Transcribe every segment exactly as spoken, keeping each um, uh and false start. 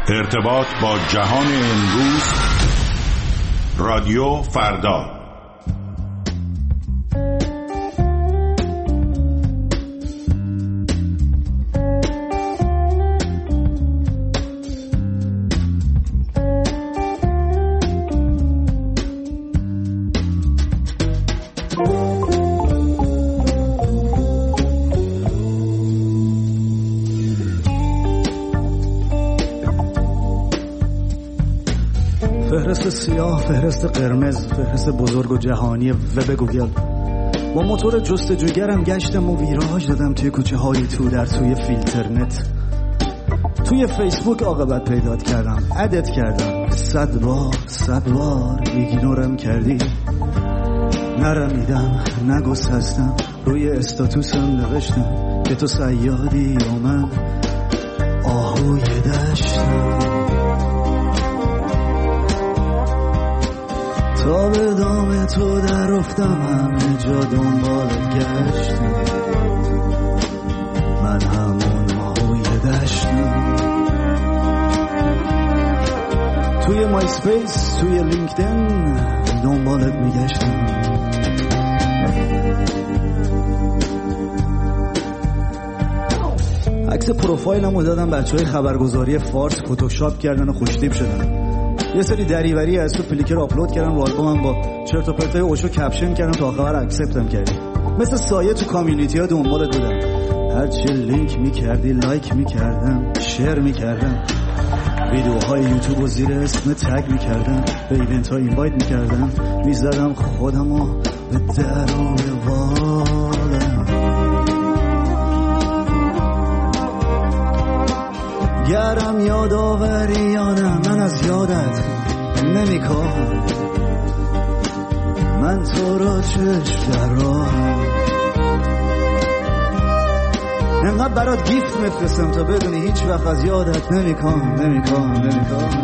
ارتباط با جهان امروز، رادیو فردا. فهرست سیاه، فهرست قرمز، فهرست بزرگ و جهانی وب گوگل. با موتور جستجوگرم گشتم و ویراژ دادم توی کوچه های تو در توی فیلترنت. توی فیسبوک عاقبت پیدات کردم، ادت کردم، صد بار صد بار ایگنورم کردی. نرمیدم، نگسستم، روی استاتوسم نوشتم که تو صیادی و من آهوی دشتم. تا به دام تو در افتم، همه جا دنبالت گشتم، من همون آهوی دشتم. توی مای سپیس، توی لینکدین دنبالت میگشتم. عکس پروفایلمو دادم بچه های خبرگزاری فارس، فتوشاپ کردن و خوشتیپ شدن. یه سری دریوری از تو پلیکر آپلود کردم رو آلبومم، با چرت و پرتای اوشو کپشن کردم تا آخر اکسپتم کردی. مثل سایه تو کامیونیتی ها دنبالت بودم، هرچی لینک میکردی لایک میکردم، شیر میکردم، ویدیوهای یوتیوب و زیر اسم تگ میکردم، به ایونت ها اینوایت میکردم، میزدم خودمو به در و بالم. گرم یادآوری یا نه، من از یادت نمیکنم، من تو را چشم در راهم. انقدر برات گیفت میفرستم تا بدونی هیچ وقت از یادت نمیکنم نمیکنم نمیکنم.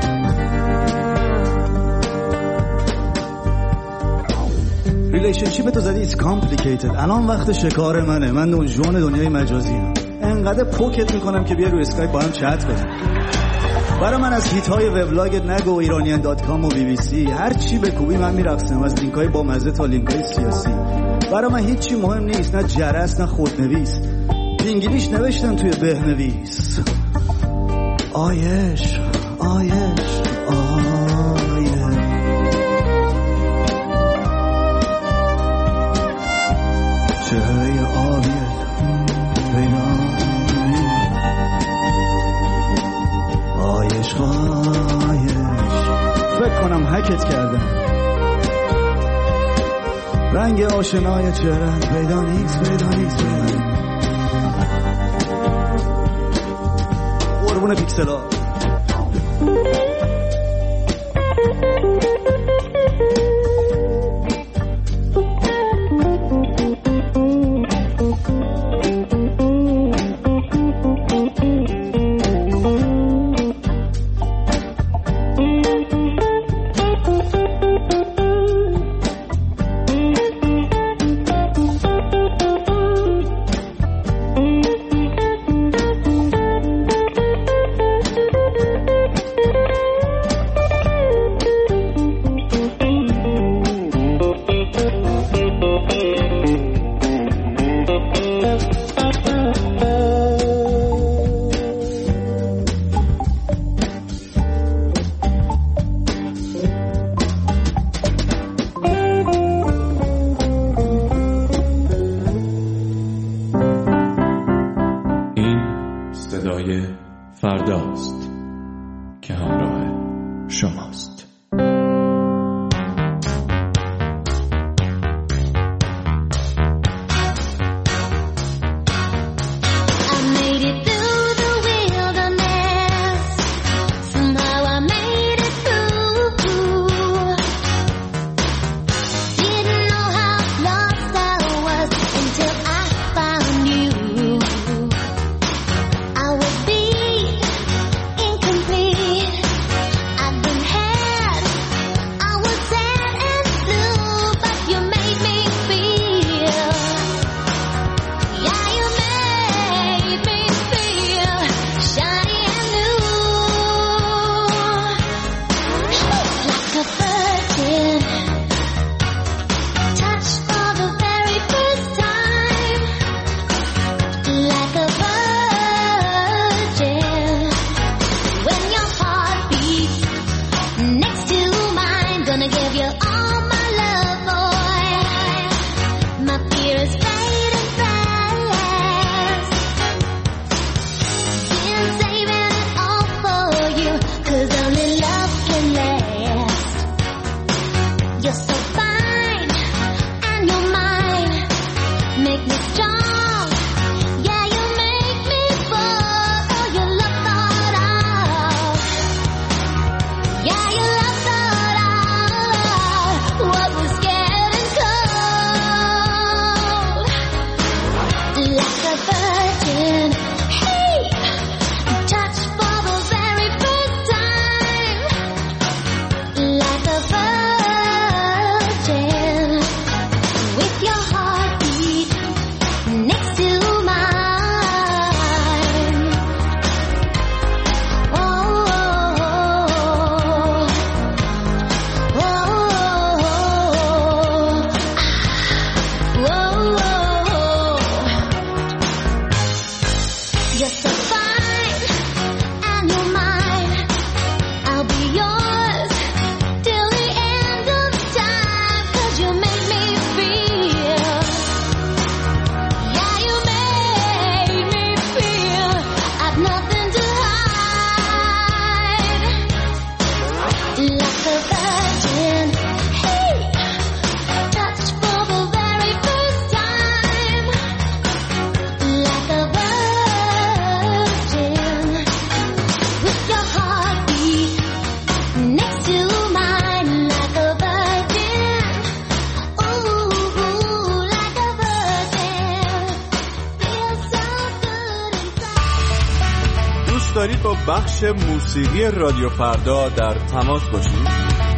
ریلیشنشیپ تو زدی it's complicated. الان وقت شکار منه، من دنجوان دنیای مجازی هم. انقدر پوکت میکنم که بیا روی اسکایپ با هم چت کنیم. برای من از هیت های وبلاگت نگو، ایرانیان دات کام و بی بی سی، هر چی بکوبی من میرقصم، از لینک های با مزه تا لینک های سیاسی. برای من هیچی مهم نیست، نه جرس نه خودنویس، انگلیش نوشتن توی بهنویس. آیش آیش آیش چهره آبیت پیدا، آیش آیش. فکر کنم هکت کردم، رنگ آشنای چهره‌ت پیدا نیست پیدا نیست پیدا. قربون پیکسلا. فرداست که همراه شماست. Hey دوست دارید با بخش موسیقی رادیو فردا در تماس باشید؟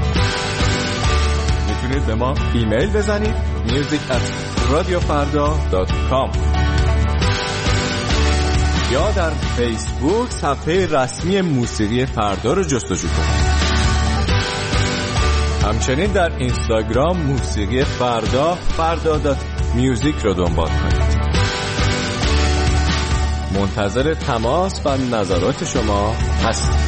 میتونید به ما ایمیل بزنید میوزیک ات رادیو فردا دات کام یا در فیسبوک صفحه رسمی موسیقی فردا رو جستجو کنید. همچنین در اینستاگرام موسیقی فردا فردا دات میوزیک رو دنبال کنید. منتظر تماس و نظرات شما هستیم.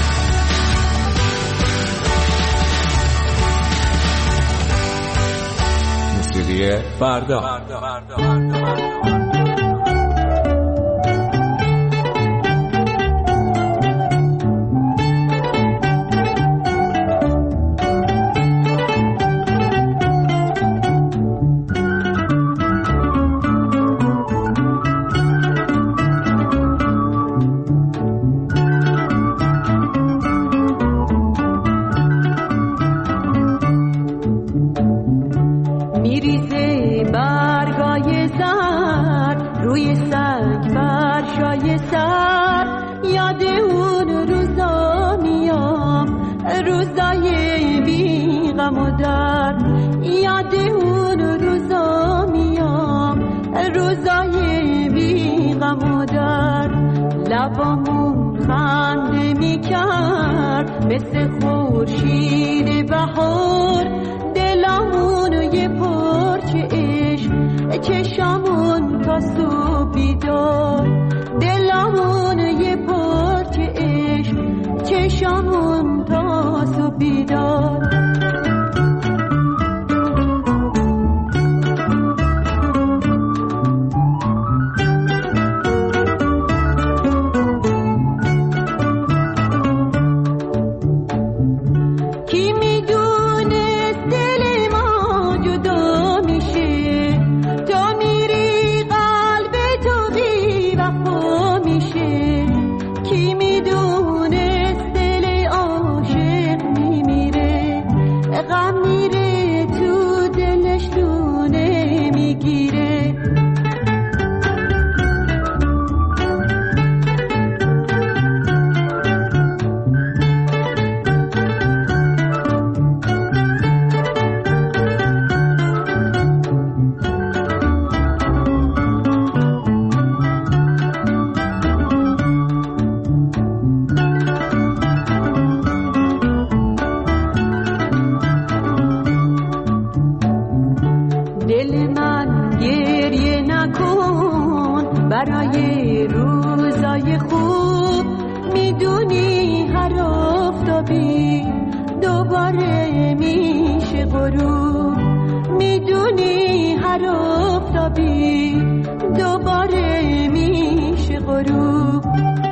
موسیقی فردا, فردا. فردا. فردا. لبامون خنده میکرد مثل خورشید بهار، دلمون یه پرچه عشق، چشمون تا صبح بیدار. دلمون یه پرچه عشق، چشمون تا صبح بیدار. برای روزای خوب میدونی هر آفتابی دوباره میشه غروب. میدونی هر آفتابی دوباره میشه غروب.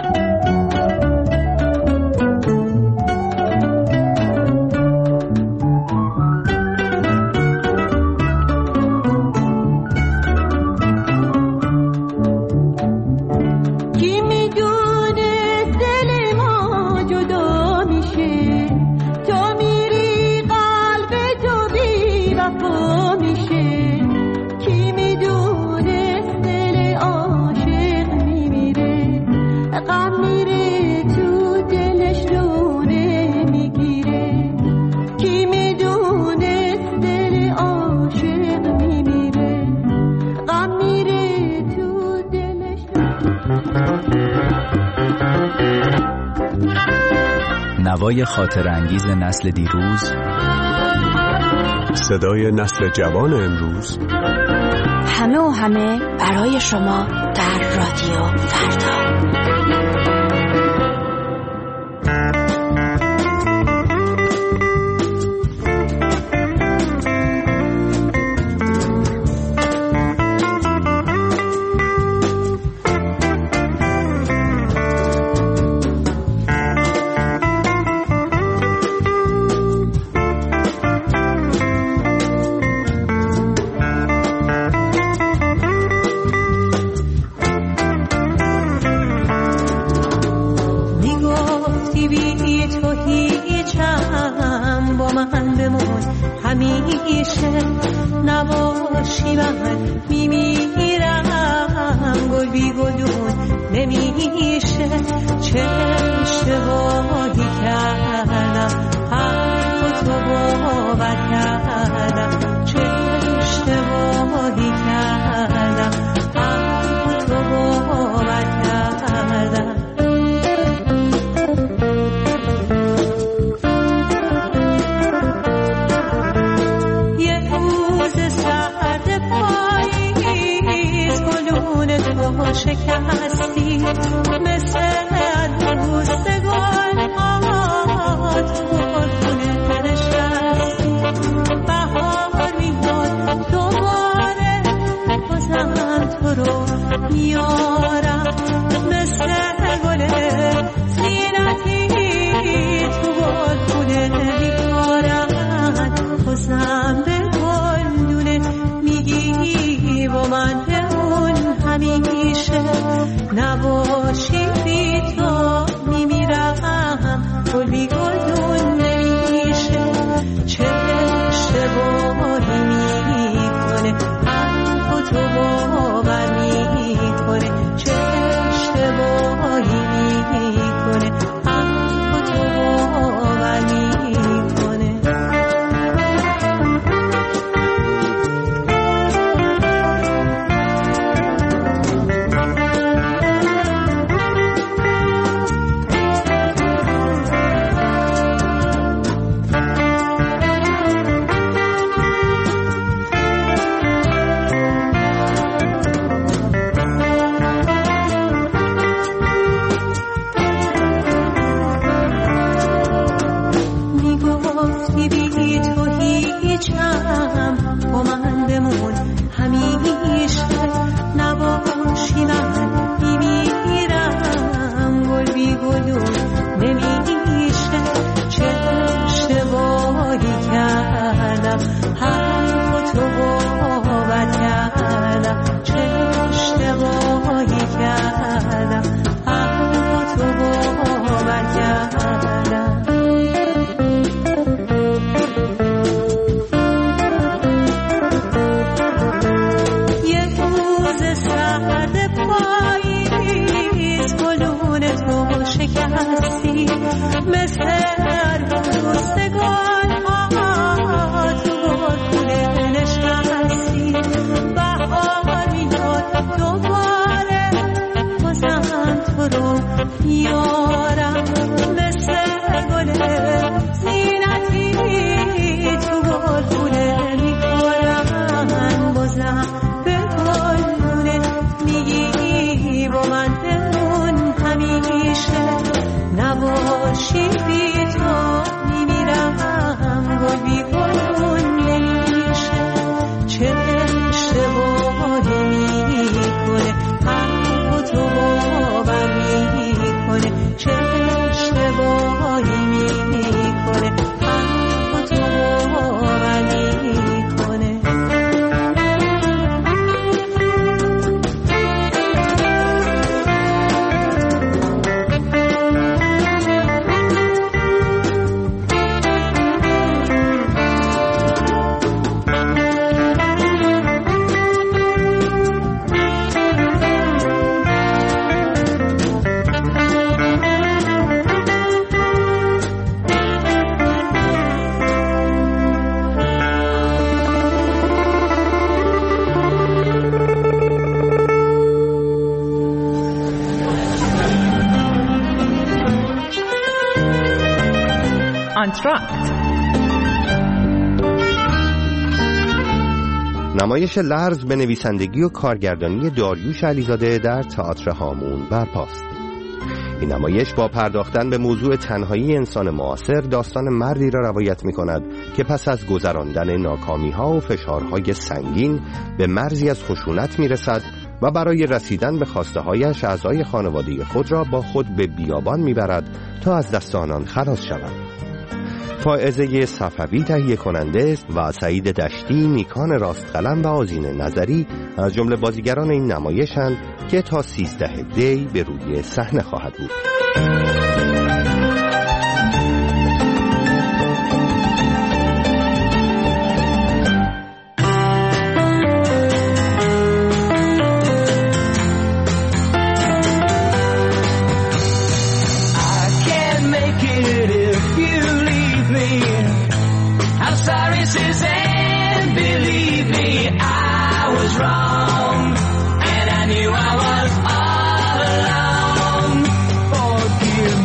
نوای خاطر انگیز نسل دیروز، صدای نسل جوان امروز، همه و همه برای شما در رادیو فردا. نباشی من میمیرم، گل بی گلون نمیشه. چه گفتی بی تو هیچم با من بمون همیشه نباشی من میمیرم گل بی گلون نمیشه چه اشتباهی کردم حرف تو باور کردم چه اشتباهی کردم حرف تو باور کردم یه روز سرد پاییز گلون تو شکستی مثل روزگار ها تو گلگونه نشستی بهار میاد دوباره بازم تو رو میارم مثل گل زینتی تو گلگونه میکنم بازم به گلگونه میگی با من بمون همیشه نباشی بی تو میمیرم گل بی گلون نمیشه چه اشتباهی میکنه حرف تو باور میکنه چه اشتباهی میکنه حرف تو باور میکنه آنتراکت نمایش لرز به نویسندگی و کارگردانی داریوش علیزاده در تئاتر هامون برپاست. این نمایش با پرداختن به موضوع تنهایی انسان معاصر داستان مردی را روایت می کند که پس از گذراندن ناکامی ها و فشارهای سنگین به مرزی از خشونت می رسد و برای رسیدن به خواسته هایش اعضای خانواده خود را با خود به بیابان می برد تا از دست آنان خلاص شود. فائزه صفوی تهیه کننده و سعید دشتی، نیکان راستقلم و آذین نظری از جمله بازیگران این نمایشند که تا سیزده دی به روی صحنه خواهد بود. Wrong, and I knew I was all alone. Forgive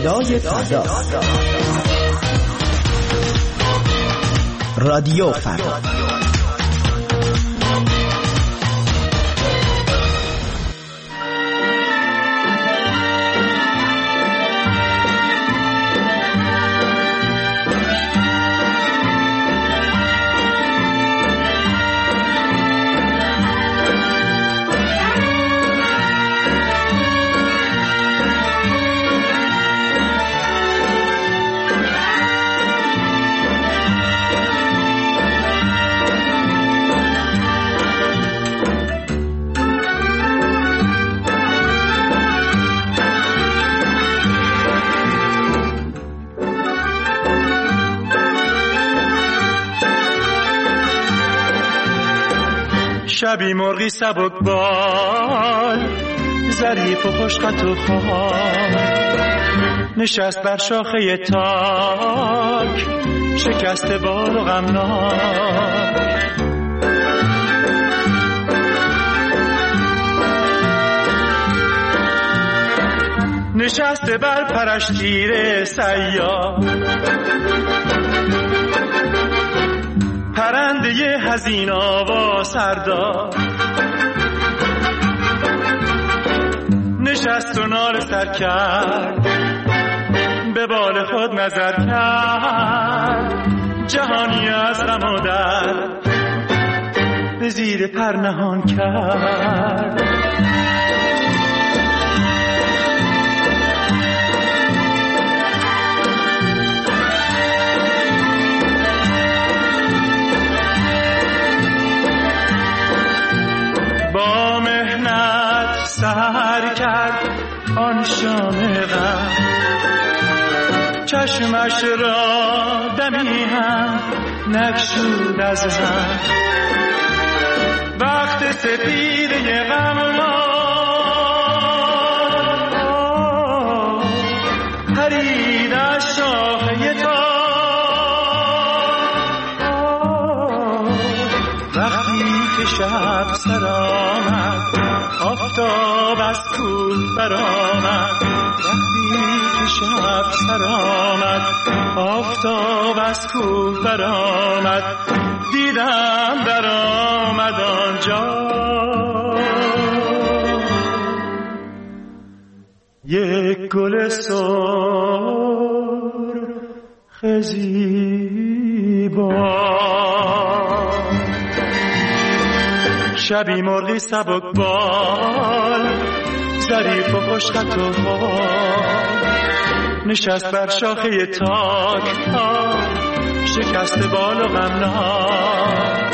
صدای فردا. رادیو فردا. شبی مرغی سبک بال ظریف و خوشخط و خال نشست بر شاخه تاک شکست بال و غمناک نشست بر پرش تیر سیاد پرنده حزین آوا سردار نشست و نال سر کرد به بال خود نظر کرد جهانی از غم و درد به زیر پر نهان کرد با مهنت سحر کرد آن شام غم چشمش را دمی هم نگشود از هم وقت سپیده غم پرید از شاخه تا وقتی که شب سر آمد آفتاب از کوه برآمد وقتی که شب سر آمد آفتاب از کوه برآمد دیدم در آمد آنجا یک گل سرخ زیبا شبی مرغی سبک بال ظریف و خوشخط و خال نشست بر شاخه تاک شکست بال و غمناک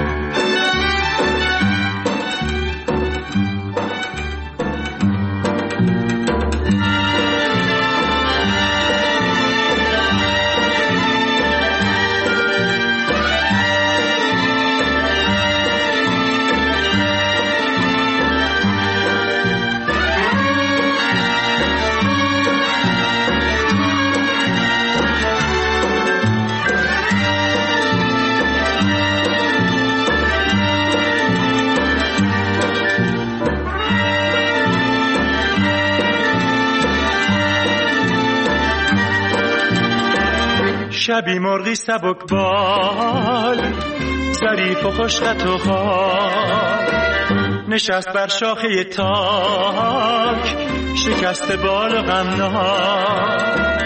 شبی مرغی سبک بال ظریف و خوشخط و خال نشست بر شاخه تاک شکست بال و غمناک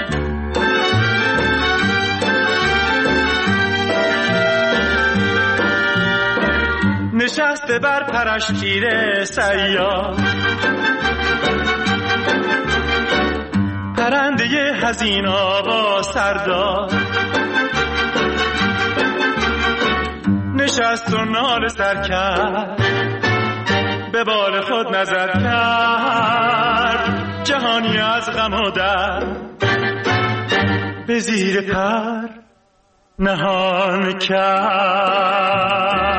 نشست بر پرش تیر سیاد پرنده حزین آوا سردار نشست و نال سر کرد به بال خود نظر کرد جهانی از غم و درد به زیر پر نهان کرد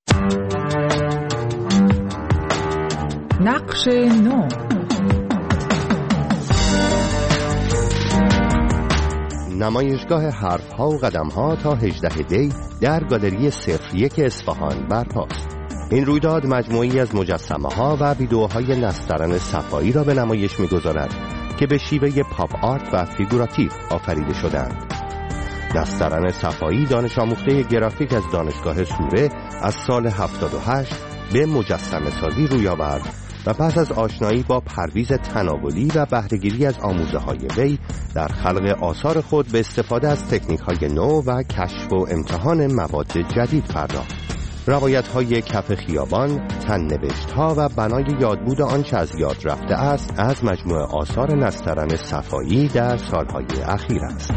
نقش نو نمایشگاه حرفها و قدمها تا هجدهم دی در گالری صفر یک اصفهان برپاست. این رویداد مجموعی از مجسمه ها و ویدئوهای نسترن صفایی را به نمایش می‌گذارد که به شیوه پاپ آرت و فیگوراتیو آفریده شدند. نسترن صفایی دانش آموخته گرافیک از دانشگاه سوره از سال هفتاد و هشت به مجسمه سازی روی آورد و پس از آشنایی با پرویز تناولی و بهره‌گیری از آموزه های وی در خلق آثار خود به استفاده از تکنیک های نو و کشف و امتحان مواد جدید پرداخت. روایت های کف خیابان، تن نوشت ها و بنای یادبود آنچه از یاد رفته است از مجموعه آثار نسترن صفایی در سالهای اخیر است.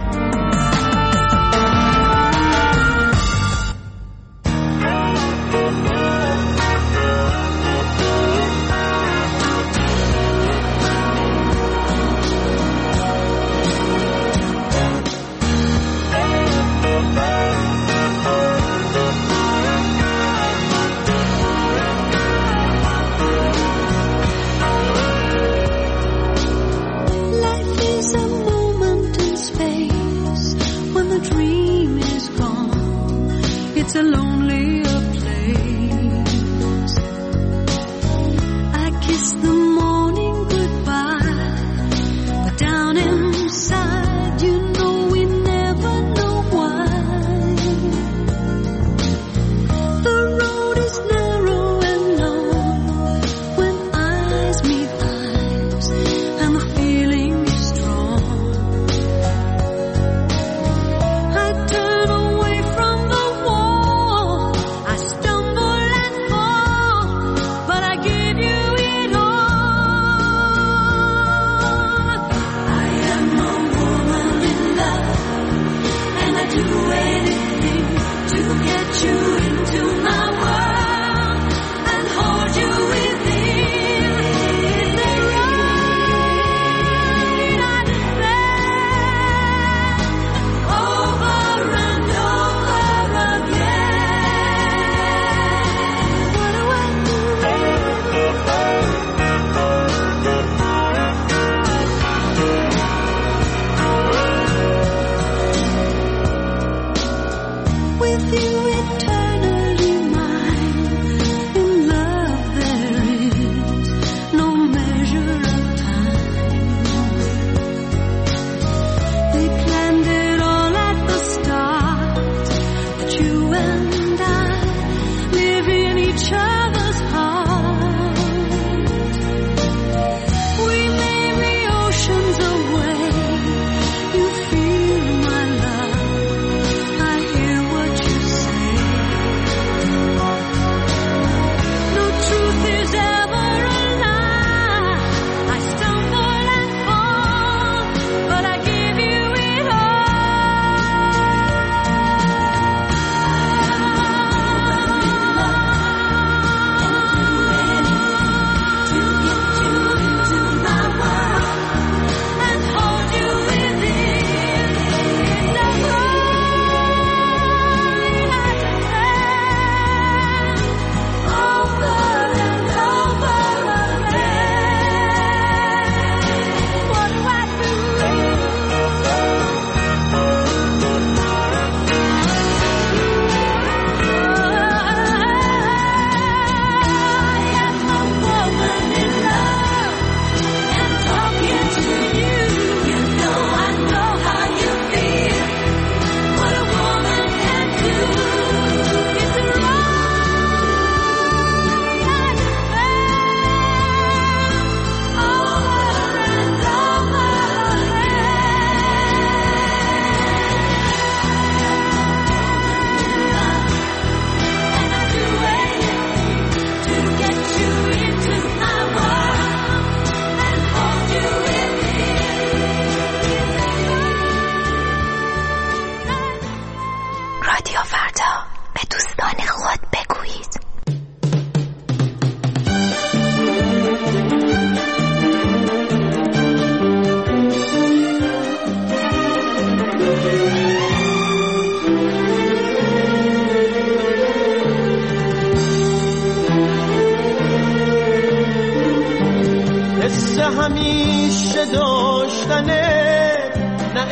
It's a lonelier place. I kiss the morning goodbye, but down inside you know we never know why. The road is narrow and long when eyes meet eyes and the feeling is strong. I turn away from the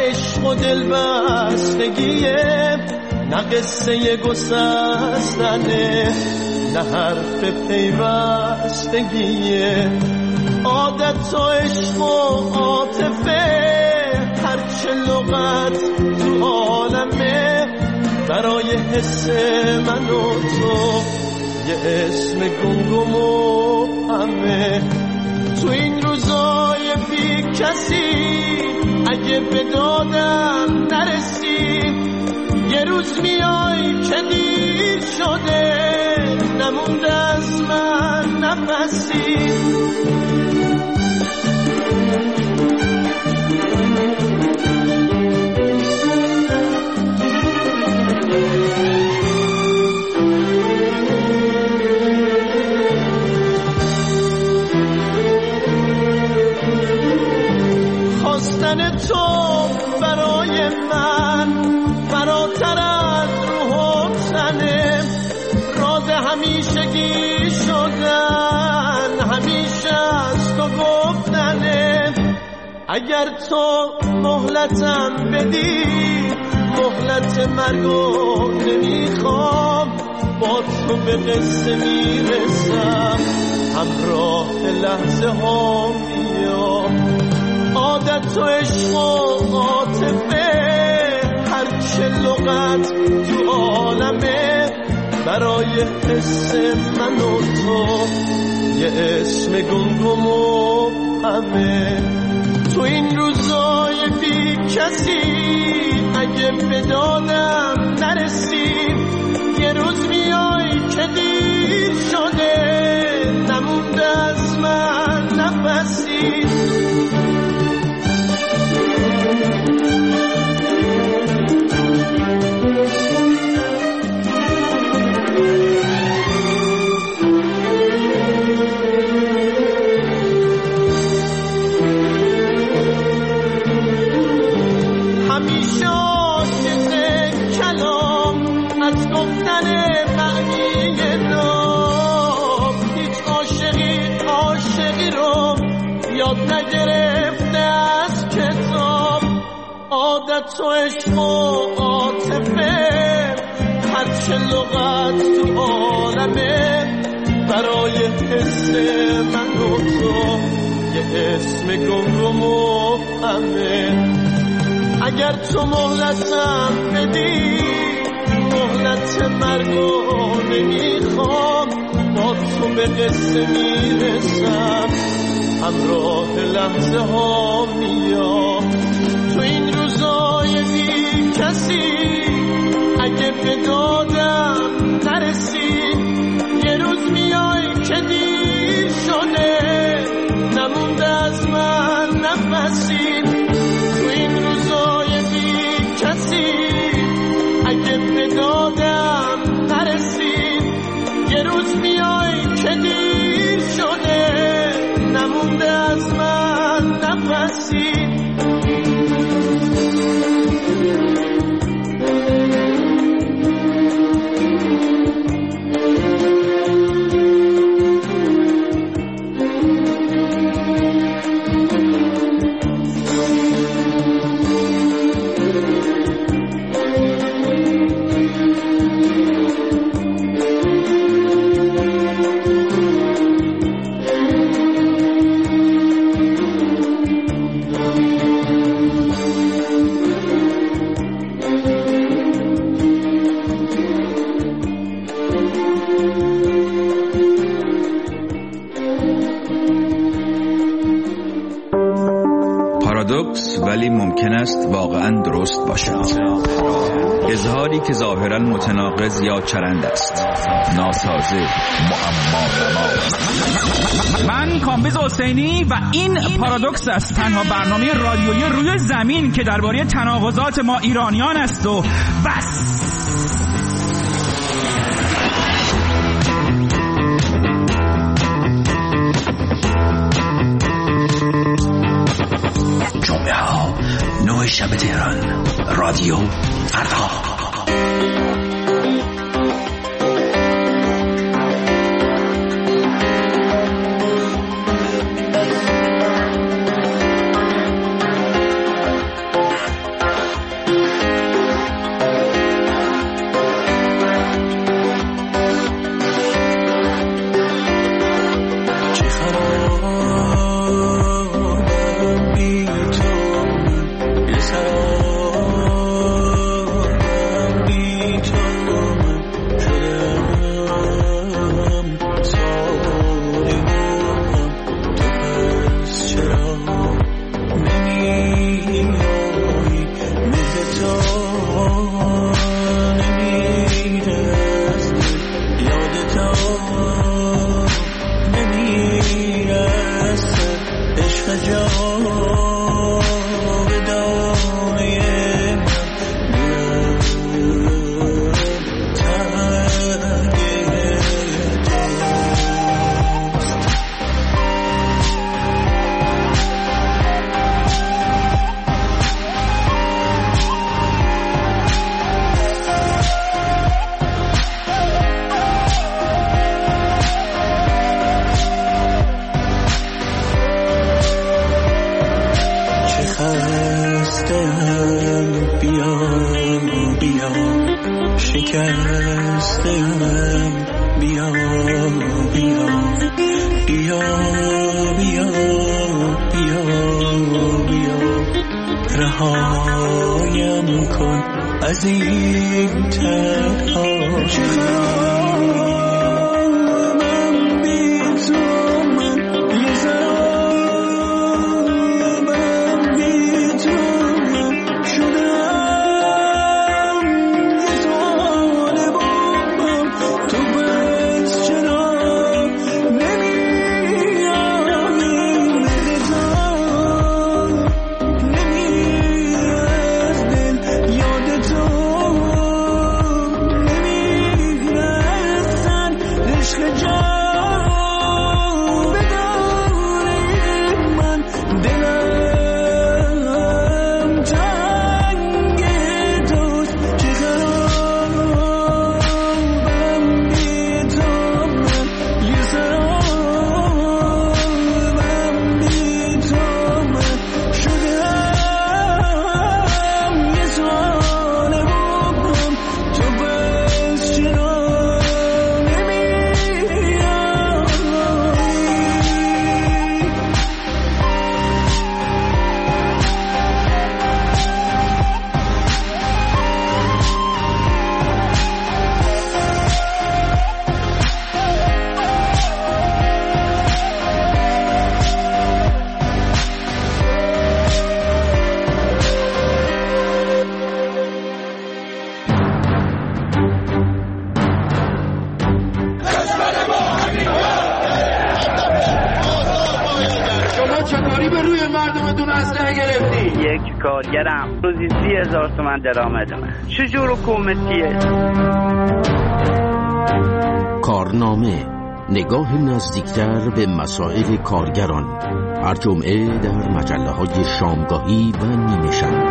عشق و دل بستگیه، نه قصه گسستنه، نه حرف پیوستگیه. عادت و عشق و عاطفه، هرچه لغت تو عالمه، برای حس من و تو یه اسم گمگم و همه. تو این روزای بی کسی اگه به دادم نرسی، یه روز میای که دیر شده نمونده از من نفسی. خواستن تو برای من فراتر از روح و تنه، راز همیشگی شدن همیشه از تو گفتنه. اگر تو مهلتم بدی مهلت مرگو نمیخوام، با تو به قصه میرسم همراه لحظه ها میام. عادت و عشق و عاطفه، هرچه لغت تو عالمه، برای حس من و تو یه اسم گمگم و همه. تو این روزای بی کسی اگه به دادم نرسی، یه روز میای که دیر شده نمونده از من نفسی. نگرفته از کتاب، عادت و عشق و عاطفه، هرچه لغت تو عالمه، برای حس من و تو یه اسم گمگم و همه. اگر تو مهلتم بدی مهلت مرگو نمیخوام، با تو به قصه میرسم همراه لحظه ها میام. تو این روزای بی کسی اگه به دادم نرسی، یه روز میای که دیر شده نمونده از من نفسی. تو این روزای بی کسی اگه به دادم نرسی، یه روز میای که دیر شده نمونده از من نفسی. پارادوکس ولی ممکن است واقعا درست باشد. اظهاری که ظاهرا متناقض یا چرند است، ناسازه، معما. من کامبیز حسینی و این پارادوکس است، تنها برنامه رادیویی روی زمین که درباره تناقضات ما ایرانیان است و بس. جمعه ها نه شب تهران، رادیو فردا. نمیرسد عشق جاودانه شکستم بیا بیا بیا بیا بیا بیا رهایم کن از این تنها کارگرم روزی سی هزار تومن درآمدمه. چجور حکومتیه؟ کارنامه، نگاه نزدیکتر به مسائل کارگران، هر جمعه در مجله های شامگاهی و نیمه شب.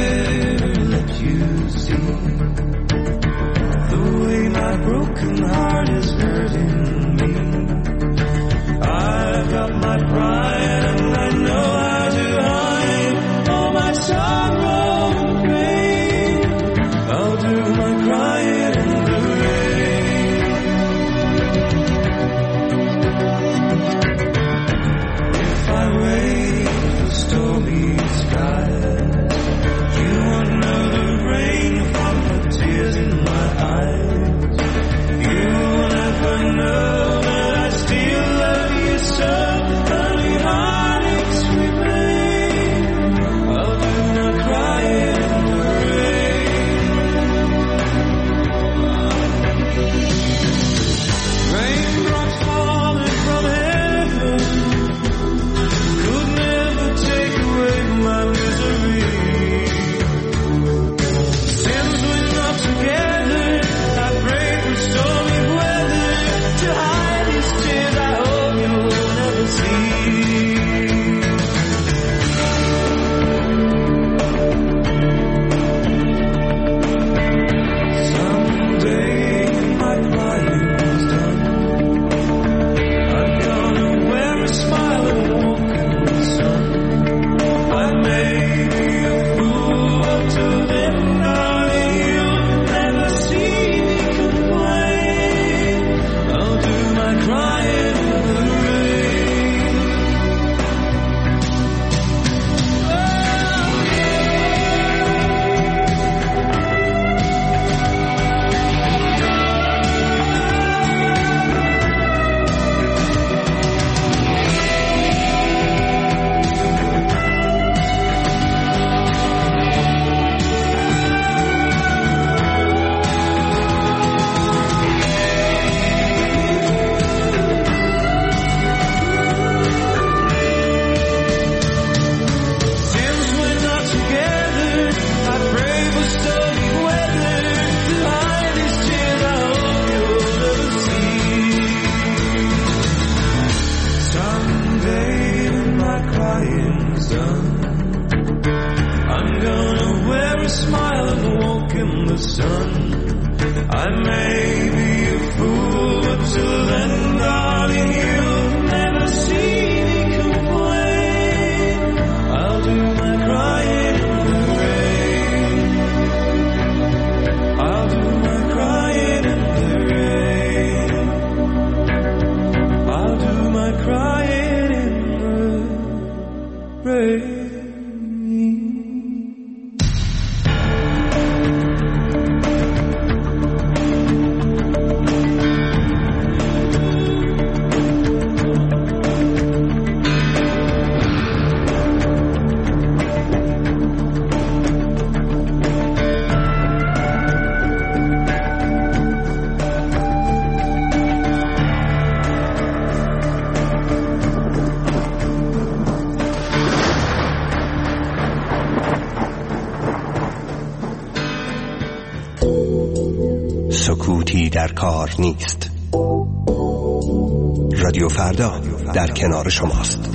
Broken heart the sun. I'm gonna wear a smile and walk in the sun. I may be a fool, but till then, darling, you'll never see me complain. I'll do my crying in the rain. I'll do my crying in the rain. I'll do my crying in the rain. سکوتی در کار نیست. رادیو فردا در کنار شماست.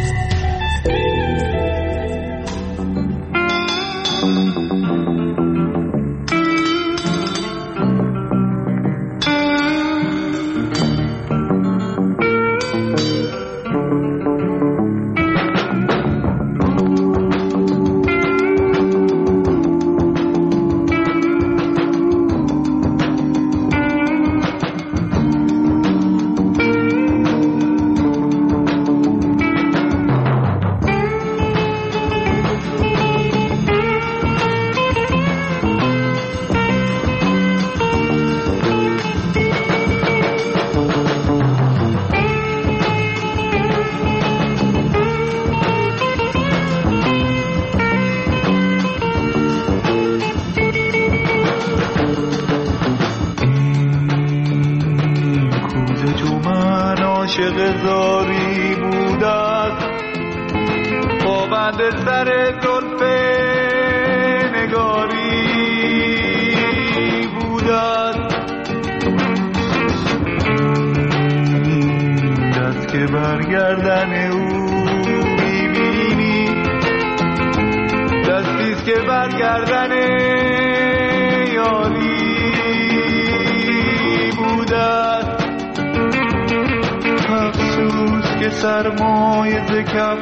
عاشق زاری بود است، پابند سر زلف نگاری بود است. دست که برگردن او میبینی، دستیست که برگردن یاری بود است. افسوس که سرمایه ز کف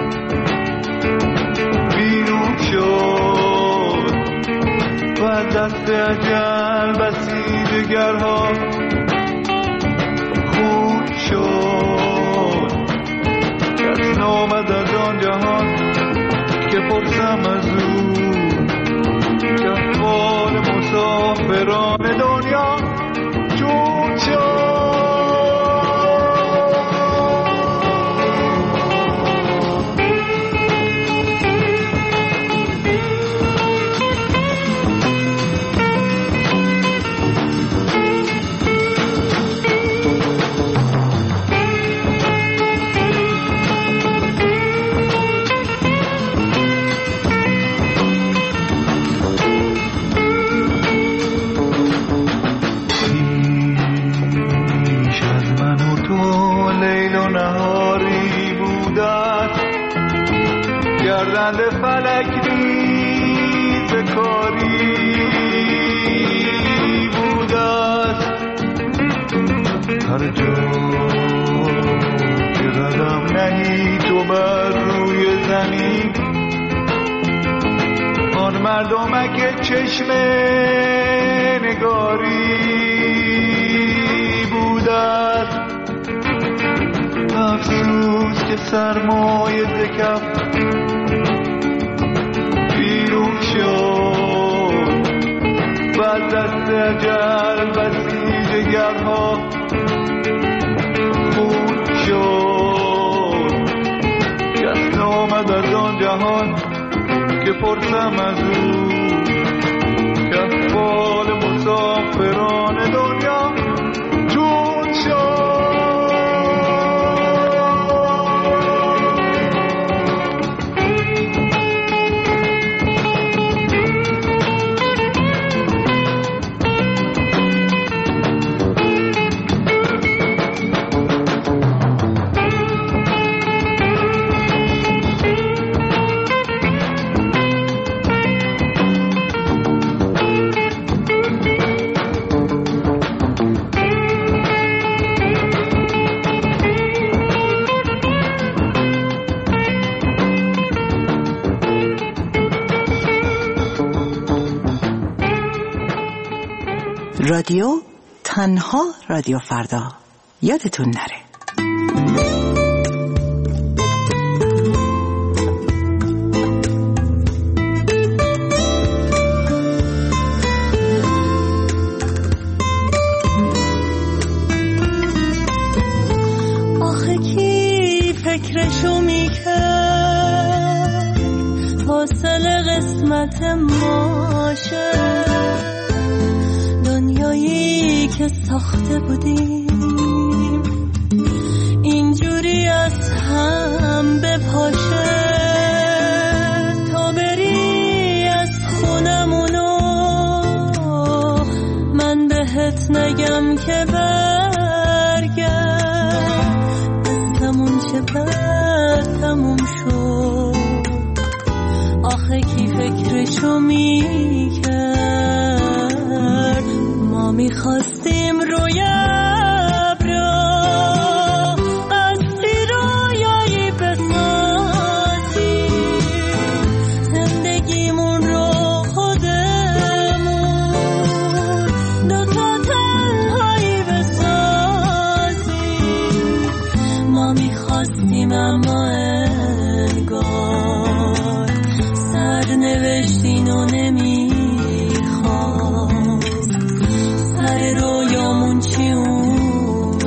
بیرون شد و دست اجل بسیجگرها خون شد. کس نامد از آن جهان که پرسم از او، که احوال مسافران دنیا چون شد. گردند فلک نیز کاری بود است. هر جا که قدم نهی تو بر روی زمین، آن مردمک چشم نگاری بود است. افسوس که سرمایه ز کف بیرون شد و از دست اجل بسیجگرها خون شد. کس نامد از آن جهان که پرسم از او، که احوال مسافران دنیا چون شد. رادیو تنها رادیو فردا. یادتون نره. آخه کی فکرشو میکرد حاصل قسمت ماشه، دنیایی که ساخته بودیم اینجوری از هم بپاشه. تا بری از خونمونو من بهت نگم که برگرد، بستمون چه بستمون شد. آخه کی فکرشو میکرد ما میخواستیم روی ابرا قصری رویایی بسازیم، زندگیمون رو خودمون دوتا تنهایی بسازیم. ما میخواستیم اما انگار سر نوشتین و نمیخواست. سر رویامون چی اومد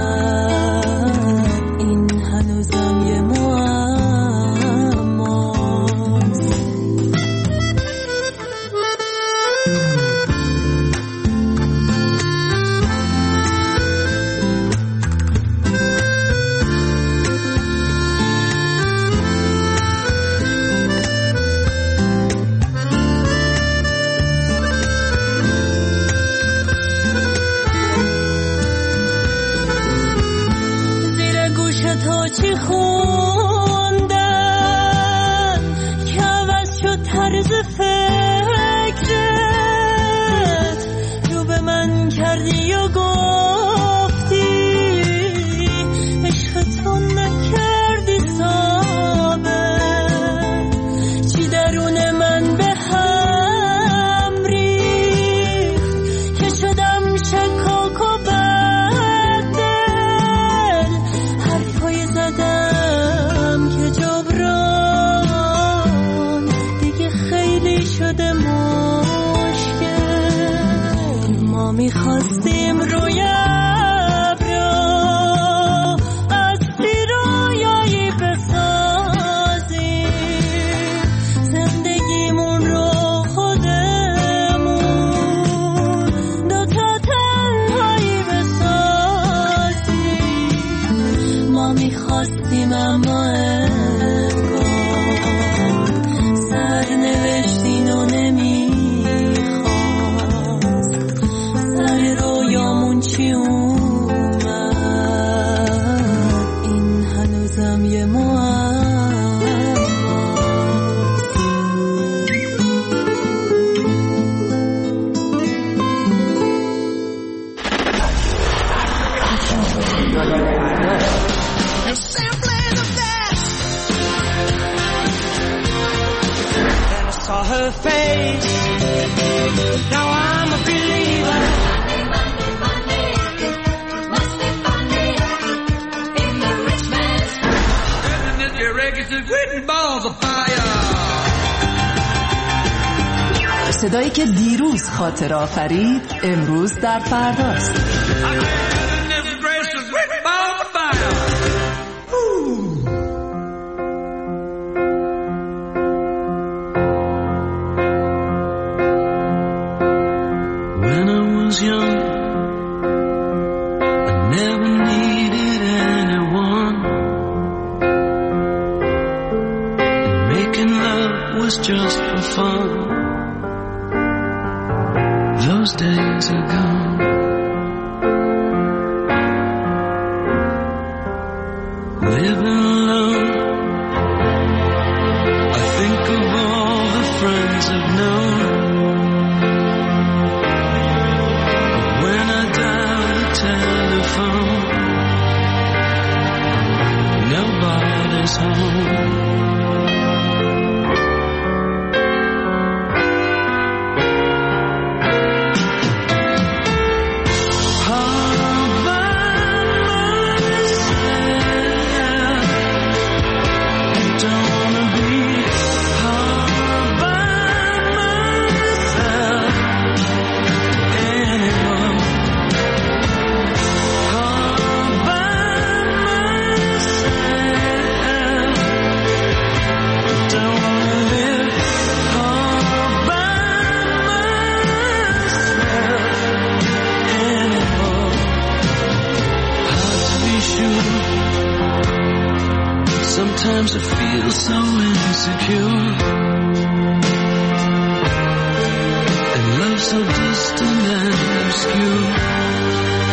این هنوزم یه معماست. تو چی خوندن که عوض شد طرز فکرت، رو به من کردی و گفتی عشق تو نکردی ثابت. چی درون من به هم ریخت که شدم شکاک و زدم که جبران دیگه خیلی شده مشکل. ما میخواستیم روی ابرا قصری رویایی بسازیم، زندگیمون رو خودمون دوتا تنهایی بسازیم. ما میخواستیم اما انگار سر نوشتین و نمیخواست. سر رویامون چی اومد این هنوزم یه معماست. Saw her face. Now I'm a believer. Monday, Monday, Monday. It must be Monday in the rich man's world. And if your records are written balls of fire. صدایی که دیروز خاطر آفرید امروز در فرداست. Young, I never needed anyone. Making love was just for fun. Those days are gone. Living alone, I think of all the friends I've known. Telephone, nobody's home. insecure, and love so distant and obscure.